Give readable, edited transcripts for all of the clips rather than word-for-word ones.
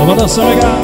Vamos dançar, legal.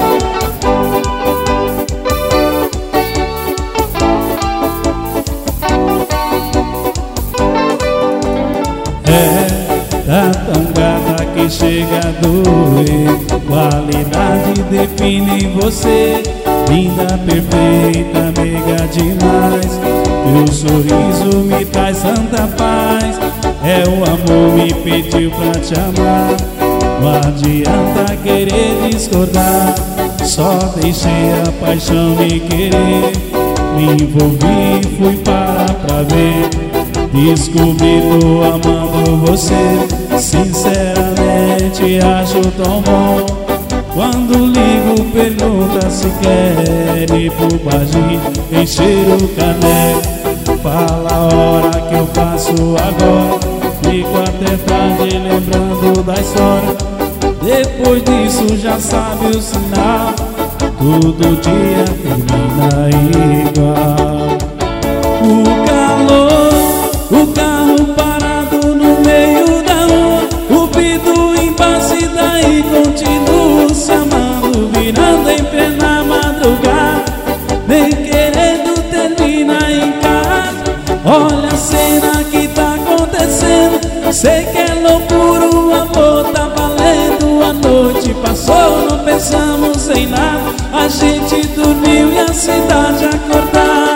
Tá tão gata que chega a doer. Qualidade define você. Linda, perfeita, meiga demais. Teu sorriso me traz tanta paz. É o amor me pediu pra te amar. Não adianta querer discordar. Só deixei a paixão me querer. Me envolvi, fui parar pra ver. Descobri, tô amando você. Sinceramente acho tão bom. Quando ligo pergunta se quer ir pro barzinho, encher o caneco. Fala a hora que eu faço agora. Fico até tarde lembrando da história. Depois disso já sabe o sinal. Todo dia termina igual. O calor, o carro parado no meio da rua, o vidro embaixo e daí continuo se amando, virando em plena madrugada, nem querendo terminar em casa. Olha a cena que tá acontecendo, sei que é loucura, o amor tá valendo. A noite passou, não pensamos em nada, a gente dormiu e a cidade acordar.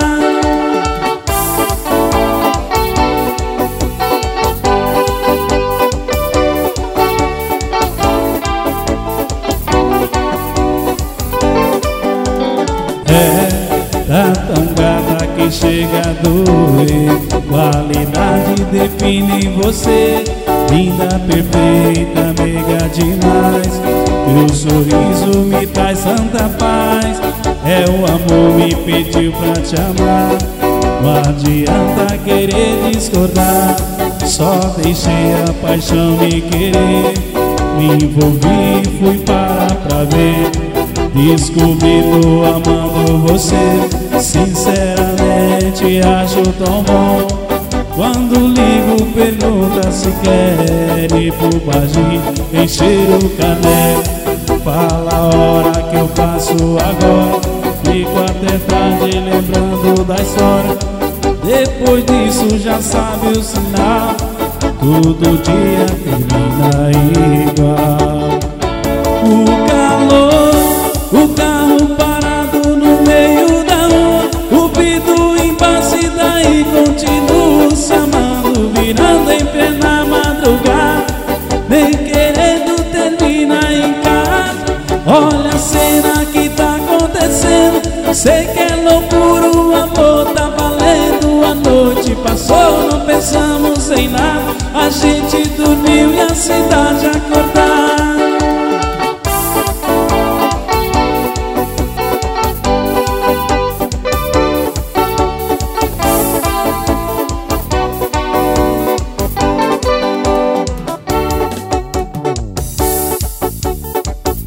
Tá tão gata que chega a doer. Qualidade define você. Linda, perfeita, meiga demais. Teu sorriso me traz tanta paz. É o amor me pediu pra te amar. Não adianta querer discordar. Só deixei a paixão me querer. Me envolvi, fui parar pra ver. Descobri, tô amando você. Sinceramente acho tão bom. Quando ligo pergunta se quer ir pro barzinho, encher o caneco. Fala a hora que eu faço agora. Fico até tarde lembrando da história. Depois disso já sabe o sinal. Todo dia termina igual. O calor, o carro parado no meio da rua, o vidro embaixo e daí continuo se amando, virando em plena madrugada, nem querendo terminar em casa. Olha a cena que tá acontecendo, sei que é loucura, o amor tá valendo. A noite passou, não pensamos em nada, a gente dormiu e a cidade acordou.